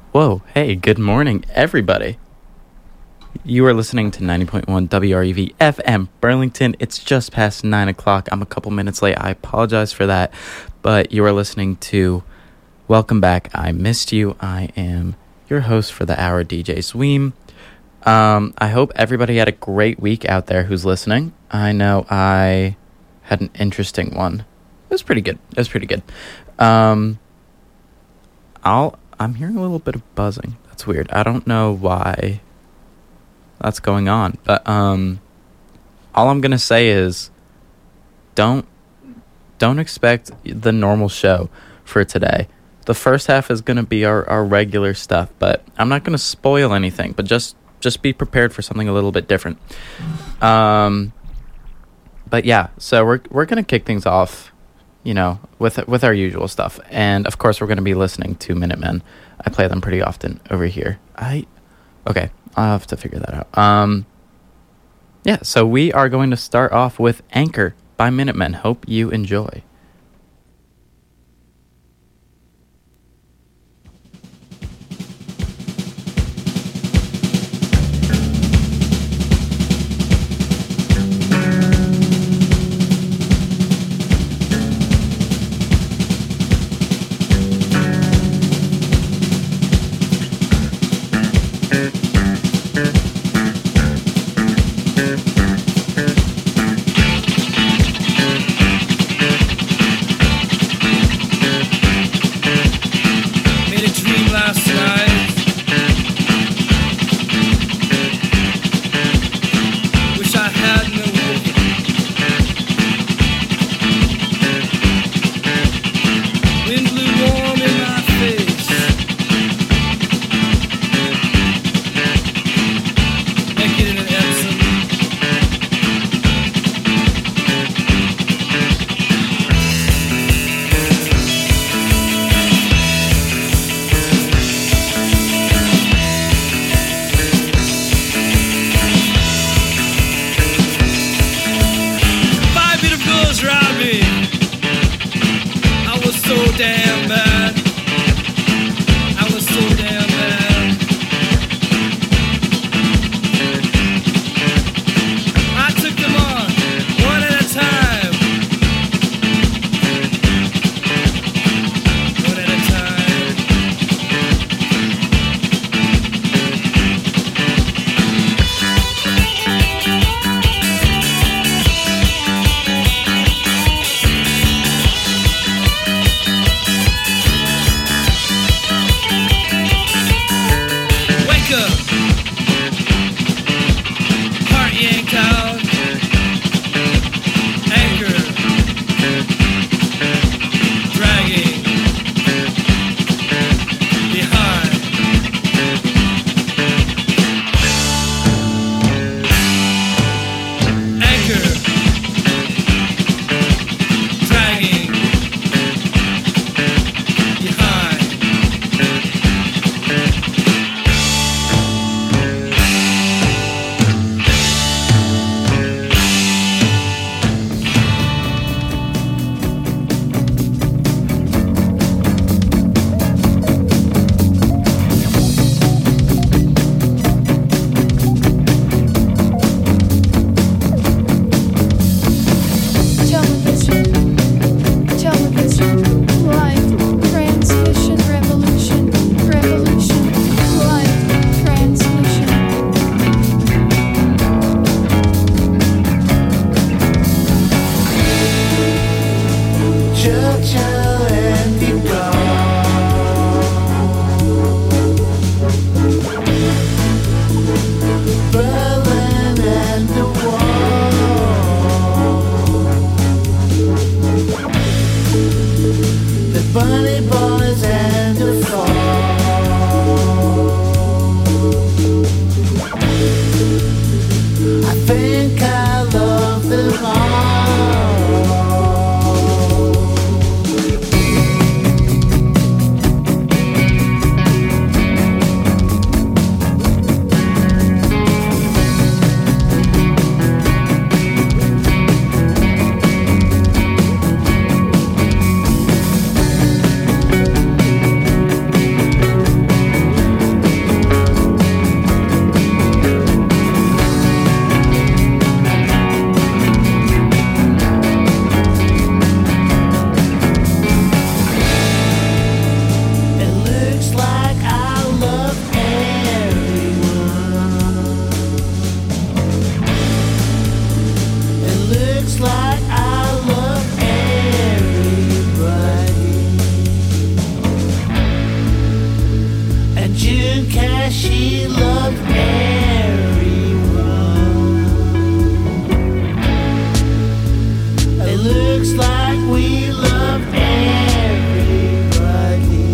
Whoa, hey, good morning, everybody. You are listening to 90.1 WREV FM Burlington. It's just past 9 o'clock. I'm a couple minutes late. I apologize for that. But you are listening to Welcome Back. I Missed You. I am your host for the hour, DJ Sweem. I hope everybody had a great week out there who's listening. I know I had an interesting one. It was pretty good. I'm hearing a little bit of buzzing. That's weird. I don't know why that's going on. But all I'm gonna say is don't expect the normal show for today. The first half is gonna be our regular stuff, but I'm not gonna spoil anything. But just be prepared for something a little bit different. But yeah, so we're gonna kick things off, with our usual stuff. And of course, we're going to be listening to Minutemen. I play them pretty often over here. Okay, I'll have to figure that out. Yeah, so we are going to start off with Anchor by Minutemen. Hope you enjoy. June Cash, she loved everyone. It looks like we love everybody.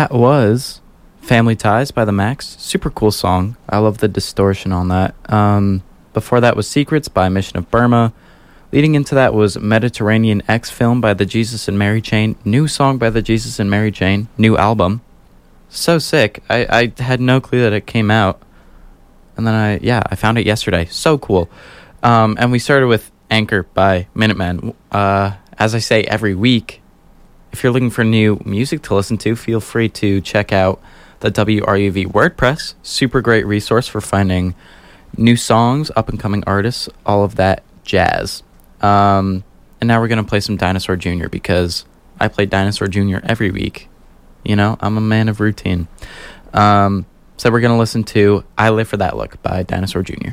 That was Family Ties by The Max. Super cool song. I love the distortion on that. Before that was Secrets by Mission of Burma. Leading into that was Mediterranean X Film by the Jesus and Mary Chain. New song by the Jesus and Mary Chain. New album. So sick. I had no clue that it came out. And then I found it yesterday. So cool. And we started with Anchor by Minutemen. As I say every week, if you're looking for new music to listen to, feel free to check out the WRUV WordPress. Super great resource for finding new songs, up-and-coming artists, all of that jazz. And now we're going to play some Dinosaur Jr. because I play Dinosaur Jr. every week. You know, I'm a man of routine. So we're going to listen to I Live for That Look by Dinosaur Jr.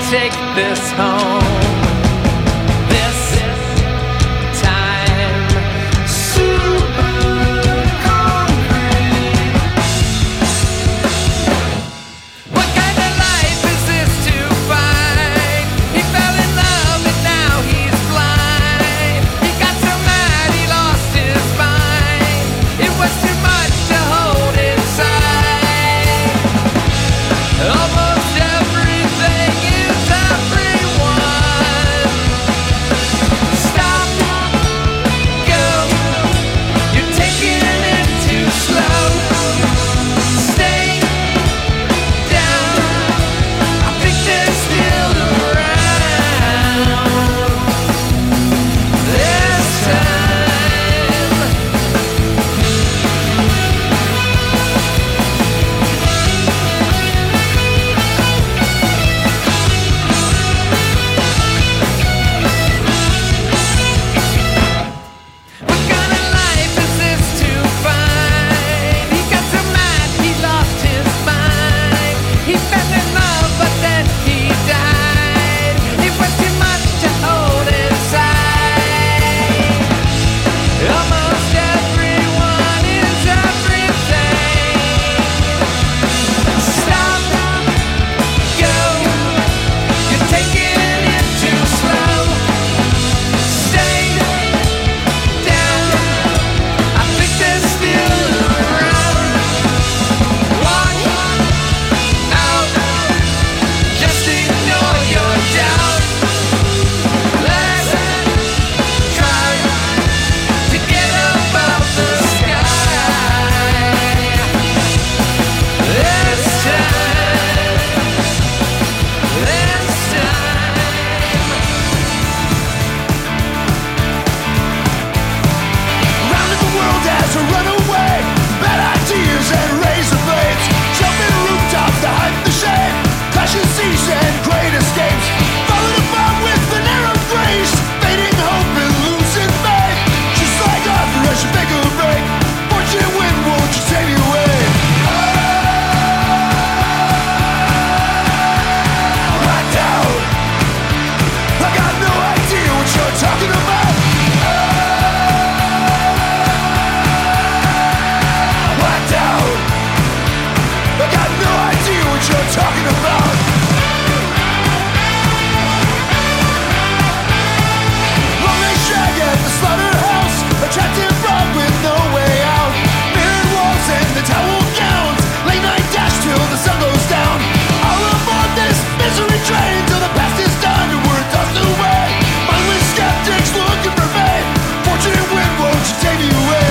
take this home. This time, super concrete. What kind of life is this to find? He fell in love and now he's blind. He got so mad he lost his mind. It was too much to hold inside. Almost everything is everyone. Stop, go. You're taking it too slow. Stay down. I think they're still around. This time. What kind of life is this to find? He got so mad he lost his mind. He fell in love but then he died. It was too much to hold inside. Almost everyone is everything. Stop, go. You're taking it too slow. Stay down. I think they're still around. Walk out. Just ignore your doubt. Let's try to get above the sky. This time. This time. Rounding the world as a runaway, bad ideas and razor blades, jumping rooftops to hide the shame, clashing seas and great escapes, falling apart with an arrow grace, fading hope and losing faith. Just like Arthur, I should make a break. Fortune win, won't you take me away? Blacked out. I got no idea what you're talking about. Blacked out. I got no idea what you're talking about. Long range drag at the slaughterhouse, attractive broad with no way out. Mirrored walls and the towel gowns, late night dash till the sun goes down. All aboard this misery train till the past is done and we're tossed away. Mindless skeptics looking for faith. Fortune and win, won't you take me away?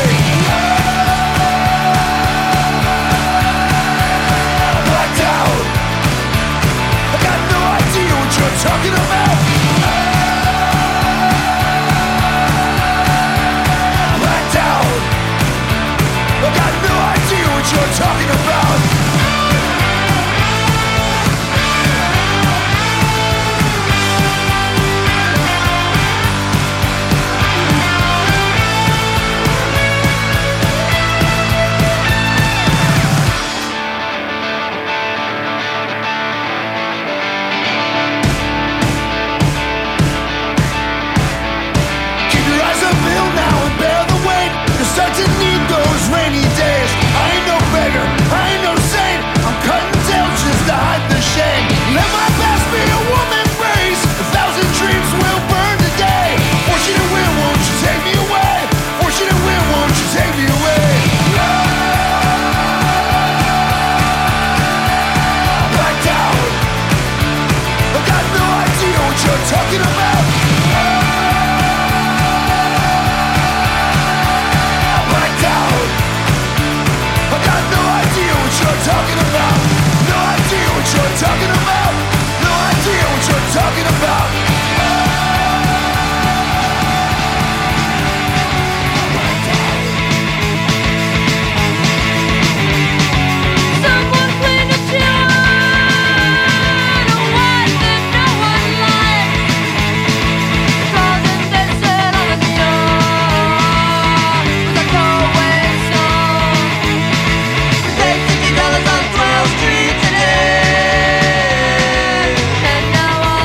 Blacked out. I got no idea what you're talking about. Blacked out. I got no idea what you're talking about. Keep your eyes up hill now and bear the weight. You start to need those rainy days. I ain't no beggar, I ain't no saint. I'm cutting tails just to hide the shame. Let my past be a woman race. 1,000 dreams will burn today. Fortune and win, won't you take me away? Fortune and win, won't you take me away? Blacked out. I got no idea what you're talking about. Blacked out. I got no idea what you're talking about. No idea what you're talking about. No idea what you're talking about. Someone clean up your eye. A wife that no one likes. Causing dead on the shore with a throwaway song. Take $50 on 12th Street today. And now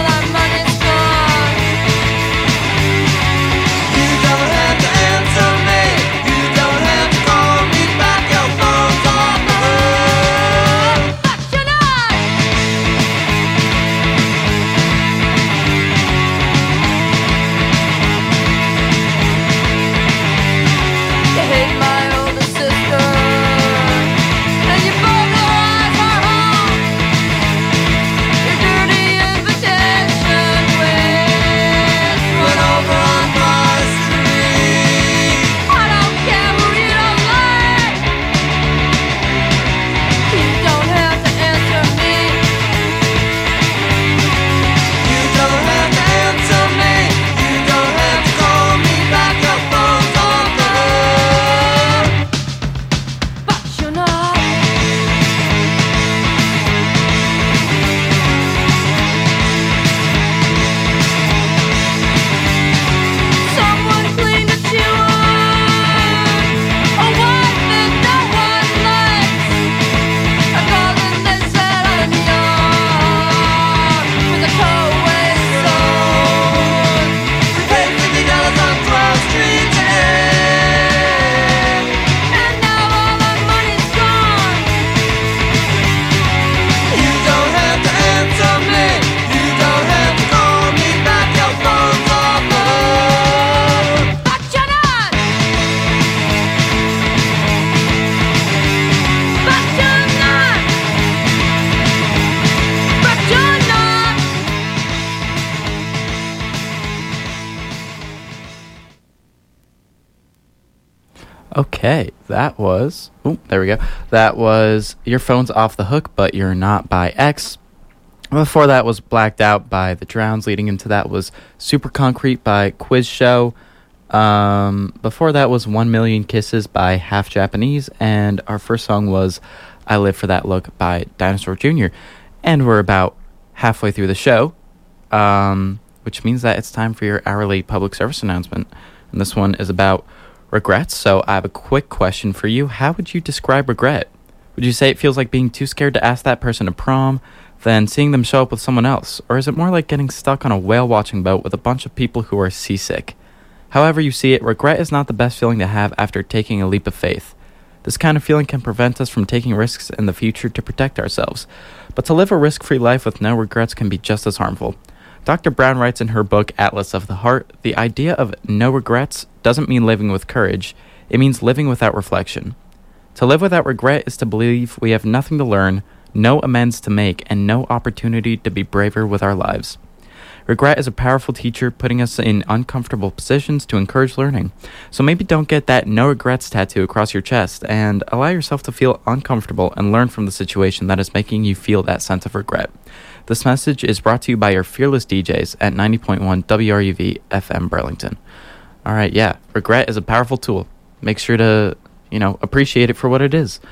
Okay, that was... Oh, there we go. That was Your Phone's Off the Hook, But You're Not by X. Before that was Blacked Out by The Drowns. Leading into that was Super Concrete by Quiz Show. Before that was 1 Million Kisses by Half Japanese. And our first song was I Live for That Look by Dinosaur Jr. And we're about halfway through the show, which means that it's time for your hourly public service announcement. And this one is about regrets. So I have a quick question for you. How would you describe regret? Would you say it feels like being too scared to ask that person to prom, then seeing them show up with someone else? Or is it more like getting stuck on a whale watching boat with a bunch of people who are seasick? However you see it, regret is not the best feeling to have after taking a leap of faith. This kind of feeling can prevent us from taking risks in the future to protect ourselves. But to live a risk-free life with no regrets can be just as harmful. Dr. Brown writes in her book, Atlas of the Heart, the idea of no regrets doesn't mean living with courage. It means living without reflection. To live without regret is to believe we have nothing to learn, no amends to make, and no opportunity to be braver with our lives. Regret is a powerful teacher, putting us in uncomfortable positions to encourage learning. So maybe don't get that no regrets tattoo across your chest, and allow yourself to feel uncomfortable and learn from the situation that is making you feel that sense of regret. This message is brought to you by your fearless DJs at 90.1 WRUV FM Burlington. All right, yeah, regret is a powerful tool. Make sure to, appreciate it for what it is.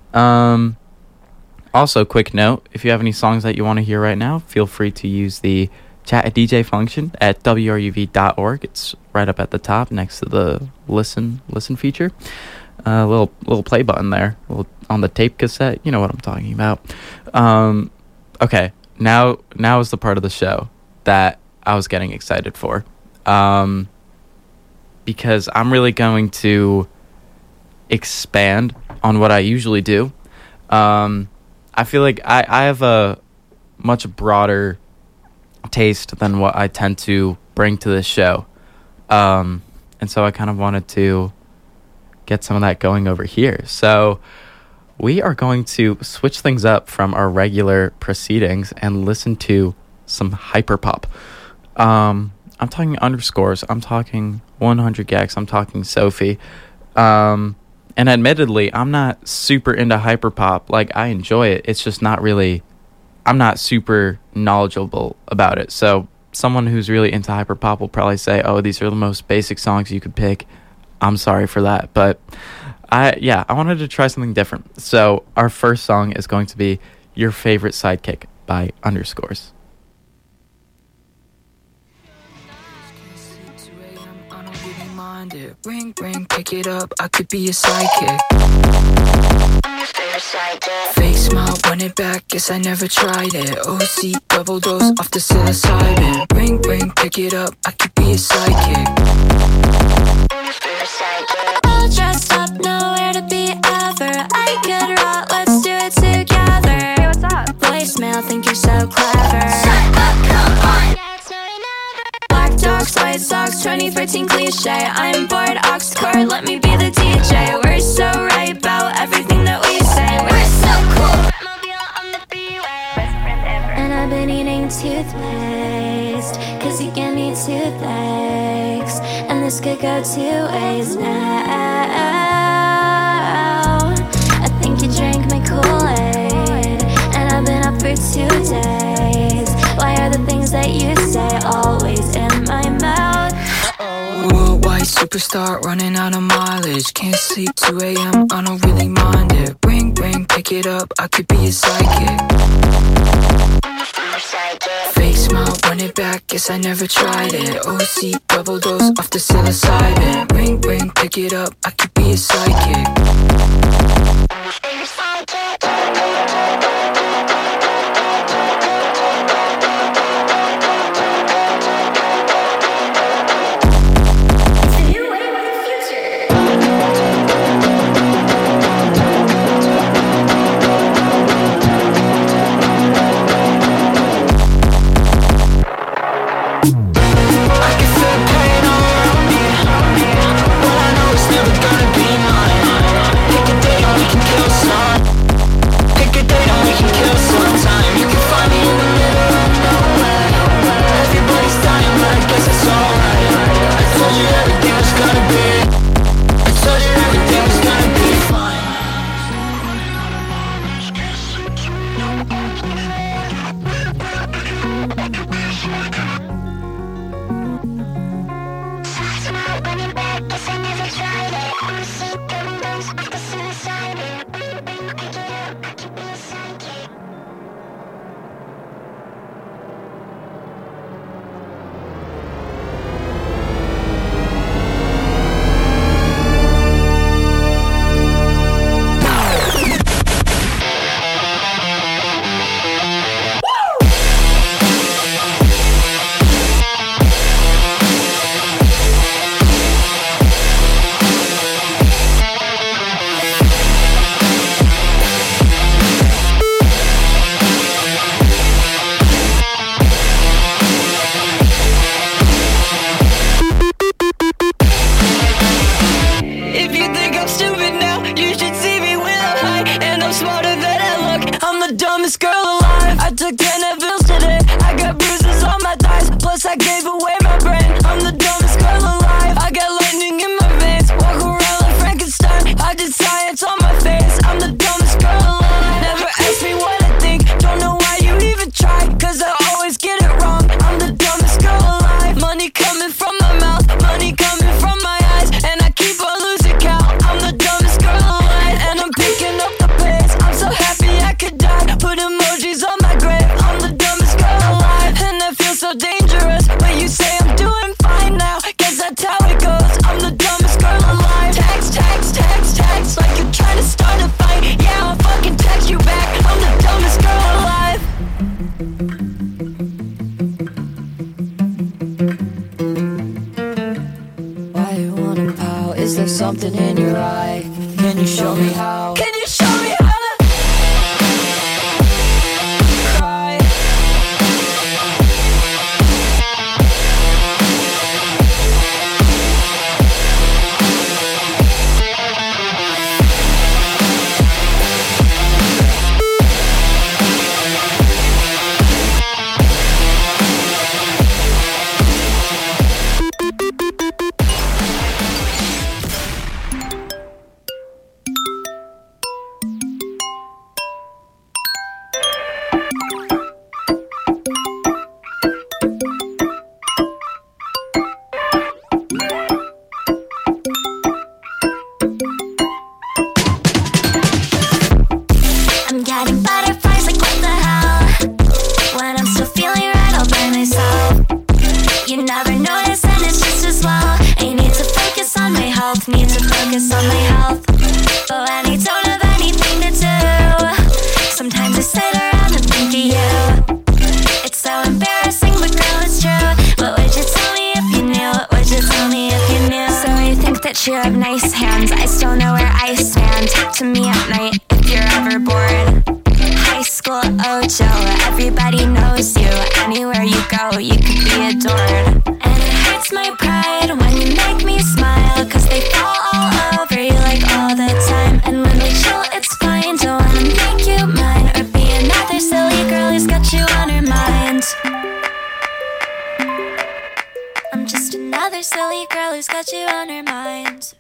Also, quick note, if you have any songs that you want to hear right now, feel free to use the Chat a DJ function at WRUV.org. It's right up at the top next to the listen feature. Little play button there on the tape cassette. You know what I'm talking about. Okay, now is the part of the show that I was getting excited for. Because I'm really going to expand on what I usually do. I feel like I have a much broader taste than what I tend to bring to this show. And so I kind of wanted to get some of that going over here. So we are going to switch things up from our regular proceedings and listen to some hyperpop. I'm talking underscores. I'm talking 100 Gex. I'm talking Sophie. And admittedly, I'm not super into hyperpop. Like, I enjoy it. It's just not really... I'm not super knowledgeable about it. So someone who's really into hyperpop will probably say, oh, these are the most basic songs you could pick. I'm sorry for that. But I wanted to try something different. So our first song is going to be Your Favorite Sidekick by Underscores. Ring, ring, pick it up, I could be a sidekick. Fake smile, run it back, guess I never tried it. OC, double dose off the psilocybin. Ring, ring, pick it up, I could be a sidekick. All dressed up, nowhere to be ever. I could rock, let's do it together. Hey, what's up? Voicemail, think you're so clever. Shut up, come on. Black dogs, white socks, 2014 cliche. I'm bored, Oxcord, let me be the DJ. We're so right about everything that we say. We're so cool. On the freeway. And I've been eating toothpaste, cause you give me toothaches. And this could go two ways now. I think you drank my Kool-Aid, and I've been up for 2 days. Why are the things that you say always in my mouth? Worldwide superstar running out of mileage. Can't sleep 2 a.m. I don't really mind it. Ring, ring, pick it up, I could be a sidekick. Fake smile, run it back, guess I never tried it. OC, double dose off the psilocybin. Ring, ring, pick it up, I could be a sidekick. Pick a day, we can kill some. there's something in your eye. Can you show me how? Can you show me how to Cry. I'm getting butterflies, like what the hell? When I'm still feeling right all by myself. You never notice and it's just as well. I need to focus on my health, need to focus on my health. But when I don't have anything to do, sometimes I sit around and think of you. It's so embarrassing, but girl, it's true. What would you tell me if you knew? What would you tell me if you knew? So you think that you have nice hands, I still know where I stand. Talk to me at night if you're ever bored. High school Ojo, everybody knows you. Anywhere you go, you could be adored. And it hurts my pride when you make me smile, cause they fall all over you like all the time. And when we chill, it's fine. Don't wanna make you mine or be another silly girl who's got you on her mind. I'm just another silly girl who's got you on her mind.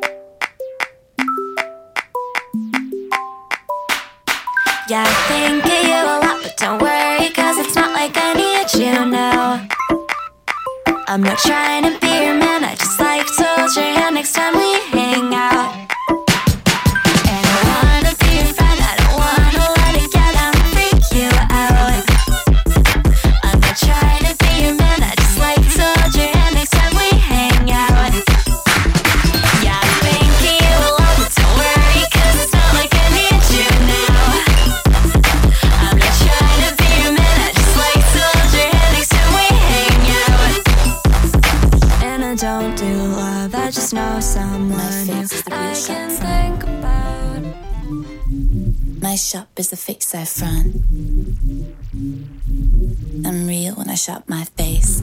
Yeah, I think of you a lot, but don't worry, cause it's not like I need you now. I'm not trying to be your man, I just like to hold your hand next time we hang out. And I wanna be your friend, I don't wanna let it get out and freak you out. I'm not trying to be your man, I just like to hold your hand next time we hang out. Yeah, I think of you a lot, but don't worry, cause it's not like I need you now. I'm not trying to be your man, I just like to hold your hand next time we hang out. And I don't do love, I just know someone who I can think about. My shop is the face I front. I'm real when I shop my face.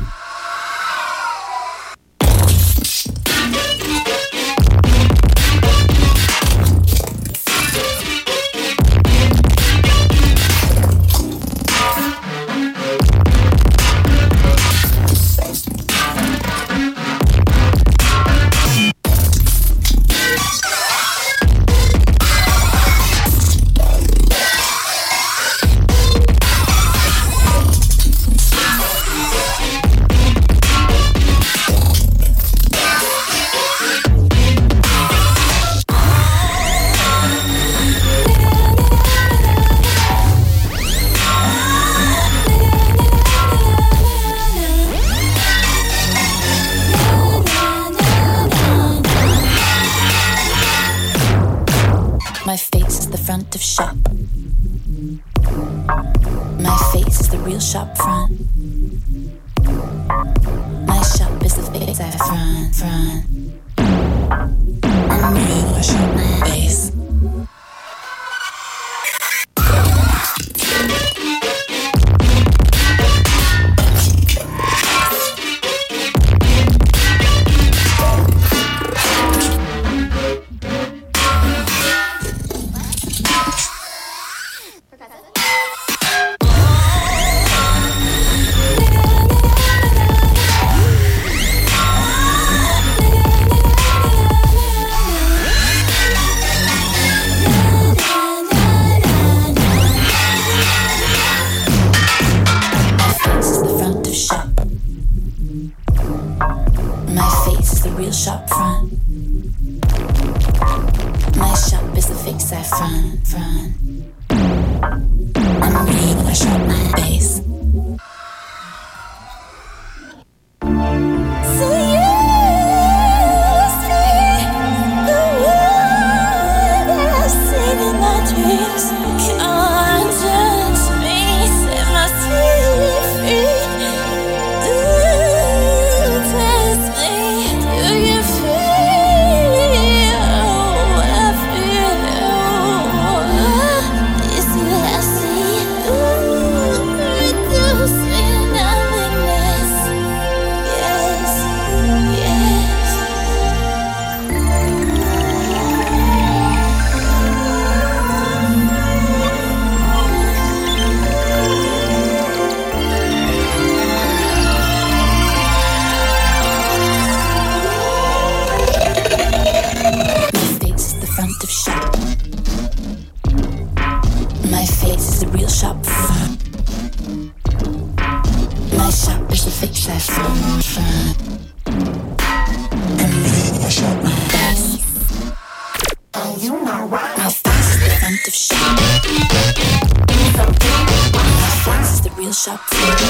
My face is the front of shop. My face is the real shop front. My shop is the face I front. I'm real when I shop my face. Shop front. My shop is the face I front. I'm real when I shop my face. So you see the one that I seen in my dreams. Can't touch me, set my spirit free. Test me, do you feel? shine. Convenience shop. My face is the front of shop. My face is the real shop.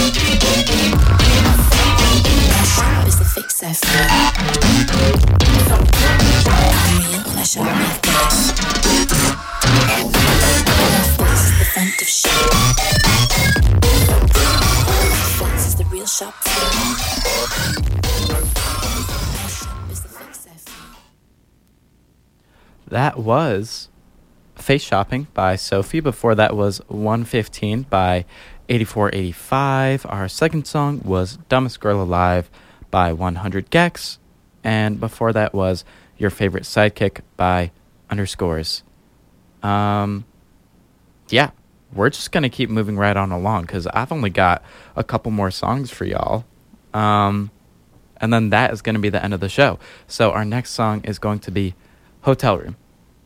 My shop is the fake sapphire. I'm real when I shop my face. My face is the front of shop. My face is the real shop. My shop is the fake sapphire. That was Face Shopping by Sophie. Before that was 115 by 8485. Our second song was Dumbest Girl Alive by 100 Gex. And before that was Your Favorite Sidekick by Underscores. Yeah, we're just going to keep moving right on along because I've only got a couple more songs for y'all. And then that is going to be the end of the show. So our next song is going to be Hotel Room.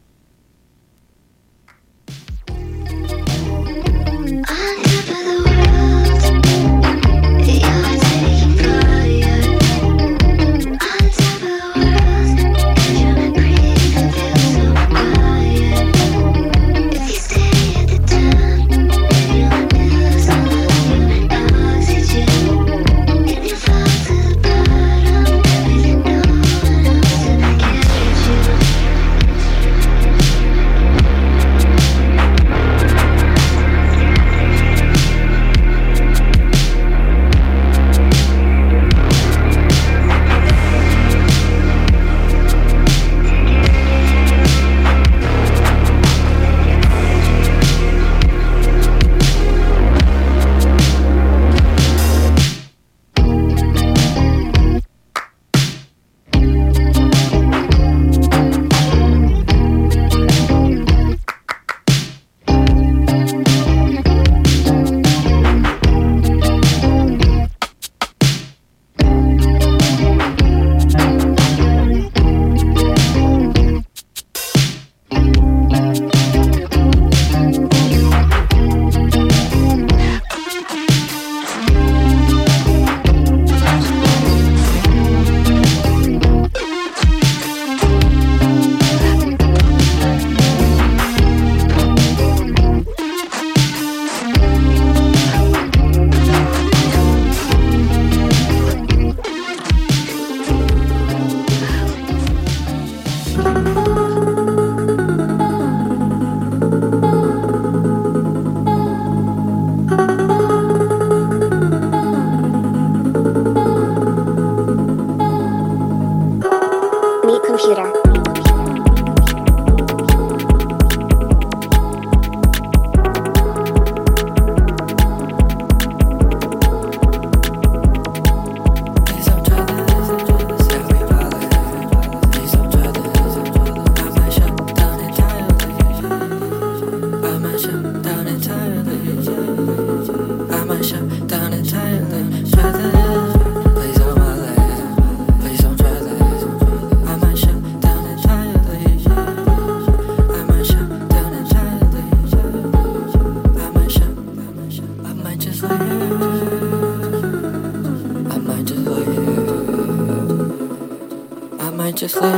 Just live. I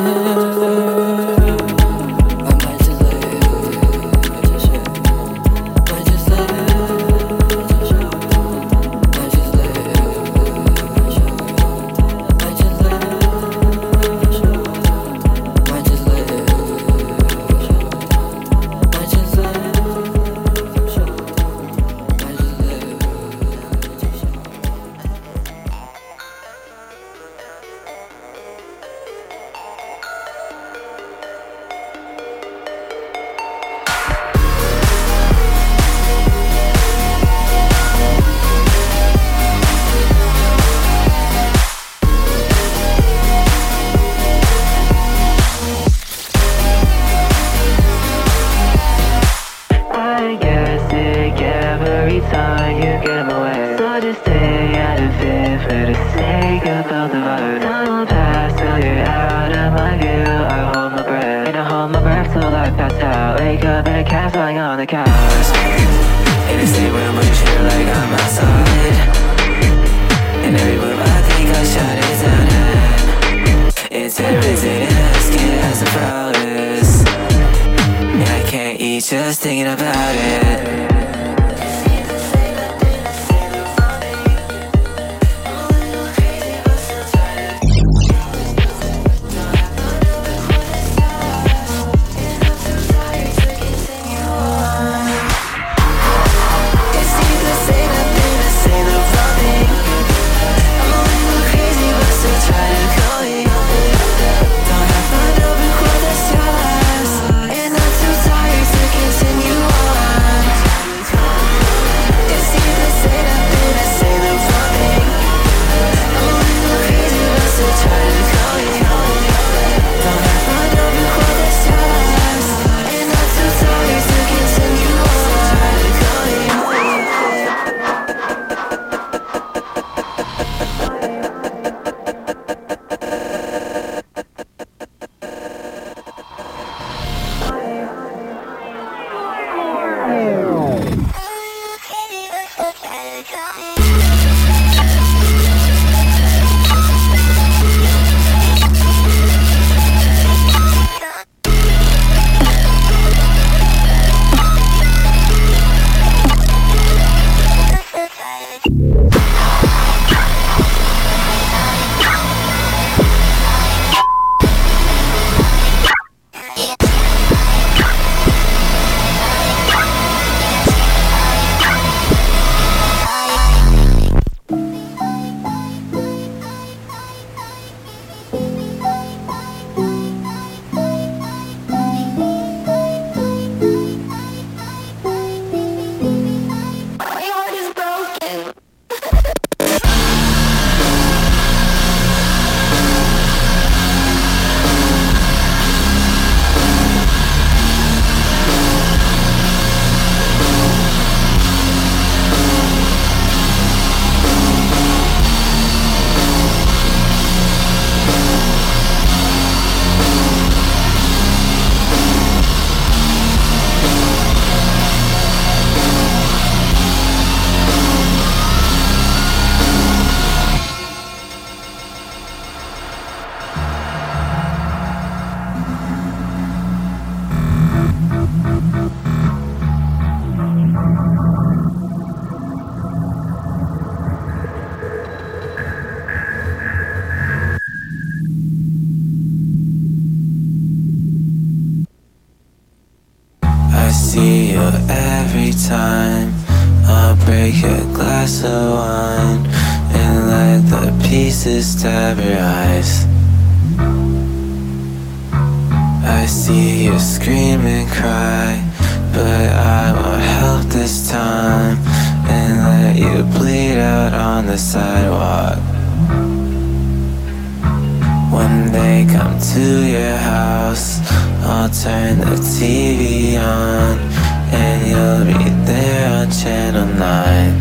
might just live. Might just live. Might just live. Might just live. Might just live. Might just live. And they say when I'm on the chair like I'm outside. And everywhere I think I shut it down. It's a residence, kid has a progress. Yeah, I can't eat just thinking about it. See you every time I break a glass of wine and let the pieces stab your eyes. I see you scream and cry, but I won't help this time and let you bleed out on the sidewalk. When they come to your house, I'll turn the TV on and you'll be there on channel 9.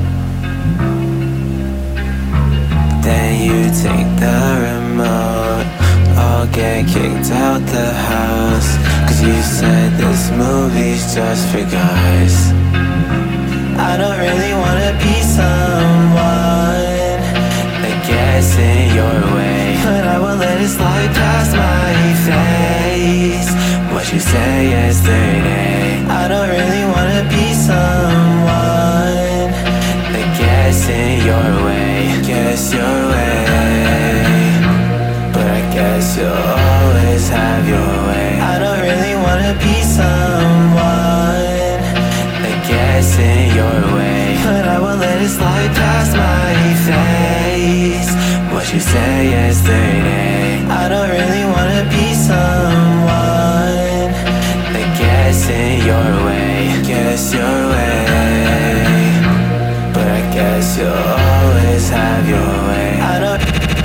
Then you take the remote, I'll get kicked out the house, 'cause you said this movie's just for guys. I don't really wanna be someone that gets in your way, but I will let it slide past my face. What you say yesterday, I don't really wanna be someone that gets in your way, gets your way. But I guess you'll always have your way. I don't really wanna be someone that gets in your way, but I will let it slide past my face. What you say yesterday, I don't really wanna be someone that gets in your way, gets your way. But I guess you'll always have your way. I don't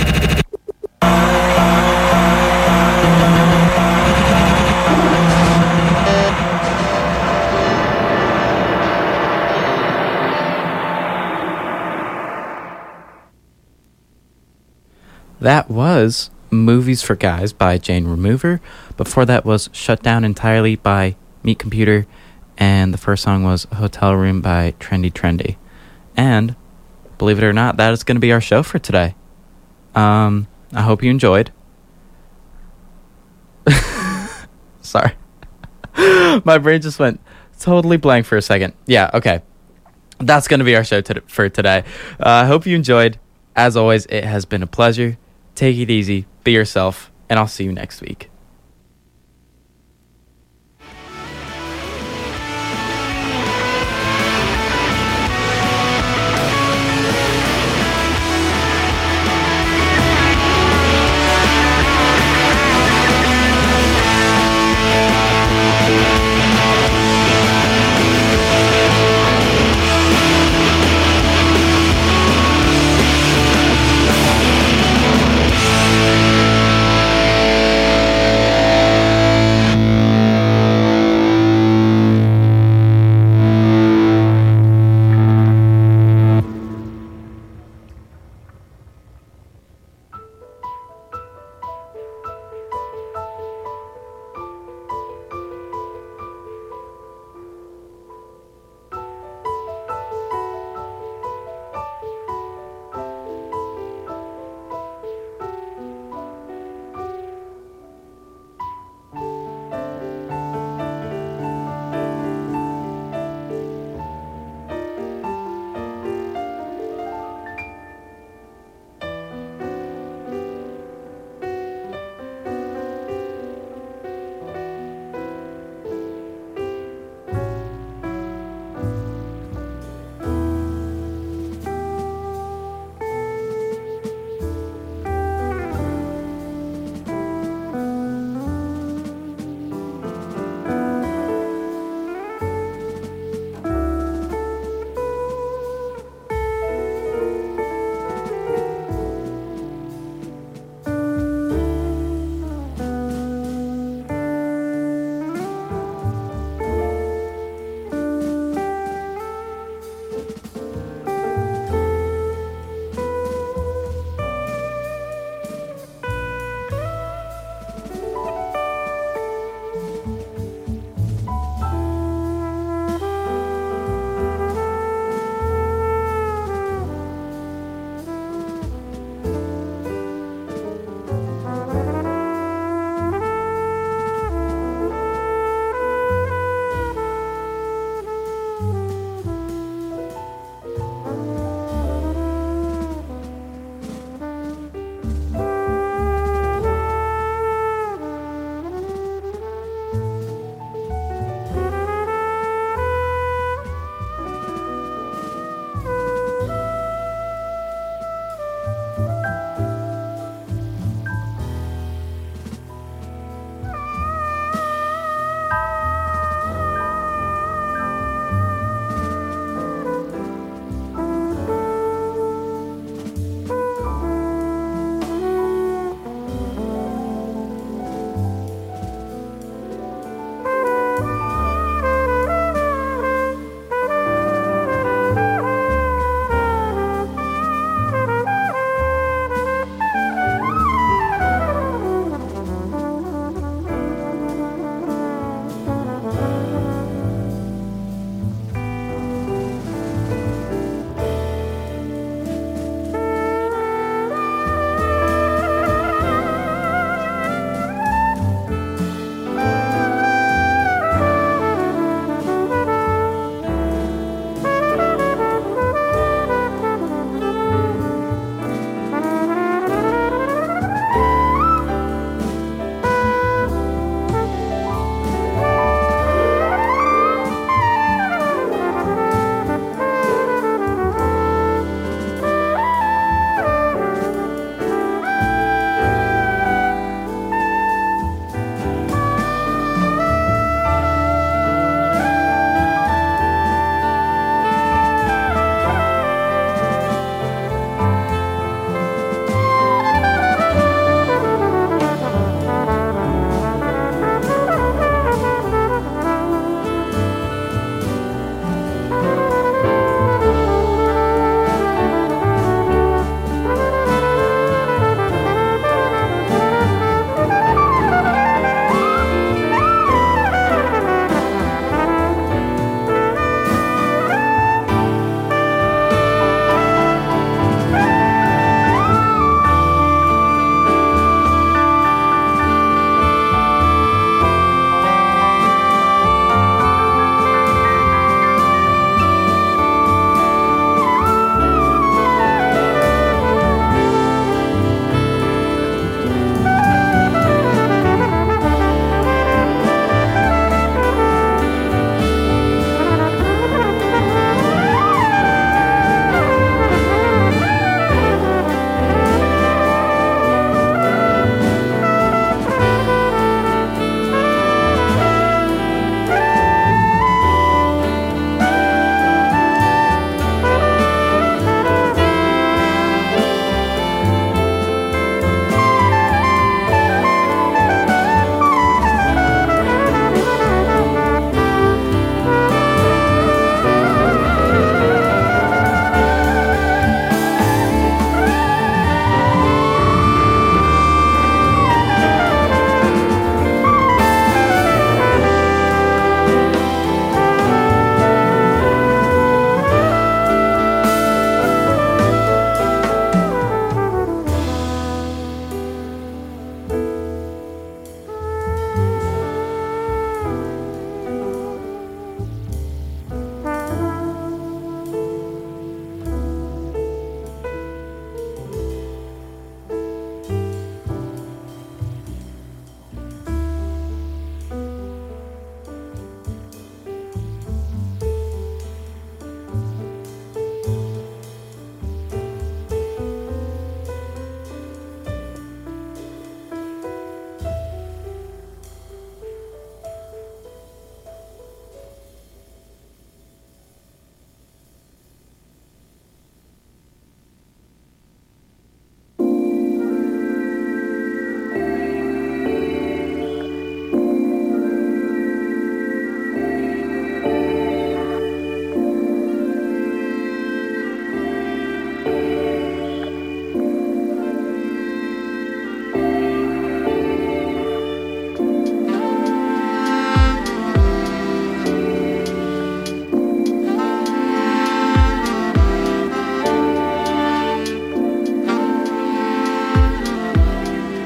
That was Movies for Guys by Jane Remover. Before that was Shut Down Entirely by Meat Computer. And the first song was Hotel Room by Trendy Trendy. And, believe it or not, that is going to be our show for today. I hope you enjoyed. Sorry. My brain just went totally blank for a second. Yeah, okay. That's going to be our show for today. I hope you enjoyed. As always, it has been a pleasure. Take it easy. Be yourself. And I'll see you next week.